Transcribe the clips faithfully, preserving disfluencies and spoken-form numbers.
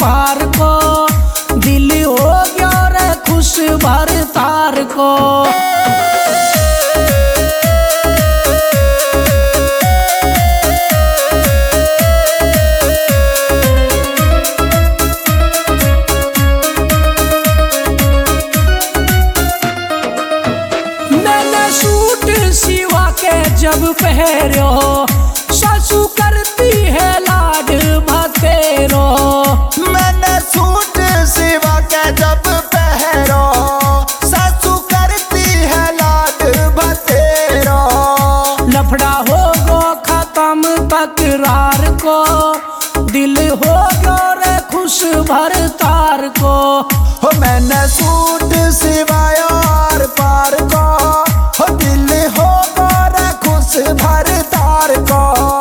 पार को, दिल हो गया रे खुश भर तार को। सूट सिवा के जब पहरो, सासू करती है लाड भतेरो। मैंने सूट सिवा के जब पहरो, सासू करती है लाड भतेरो। लफड़ा हो गो खत्म तकरार को, दिल हो गो रे खुश भर तार को। हो मैंने सूट सिवाया और पार को, हो दिल हो गोरा खुश भर तार को।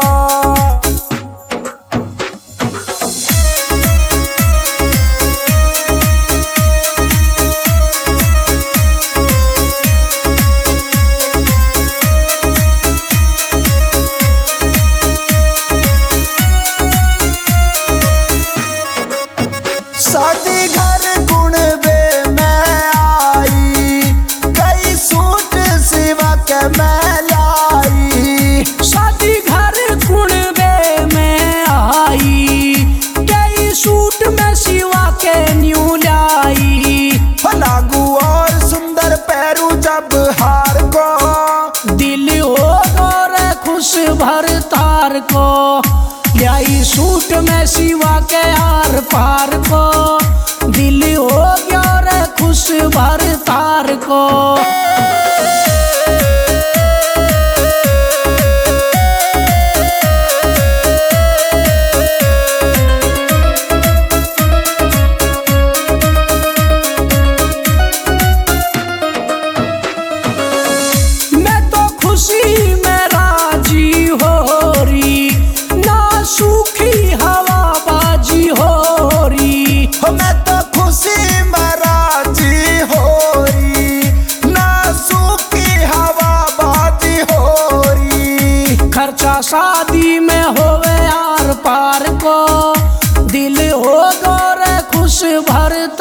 शादी घर गुण बे मैं आई, कई सूट सिवा के मैं लाई। शादी घर गुण बे में आई, कई सूट में सिवा के न्यू लाई। लागू और सुंदर पैरू जब हार को, दिल हो गोरे खुश भर तार को। लाई सूट में सिवा के आर पार को, दिल हो गया रे खुश भर तार को। मैं तो खुशी में राजी हो रही, ना सूखी हवा बाजी हो रही। हो मैं तो खुशी में राजी हो रही, ना सूखी हवा बाजी हो रही। खर्चा शादी में होवे आर पार को, दिल हो गोरे खुश भर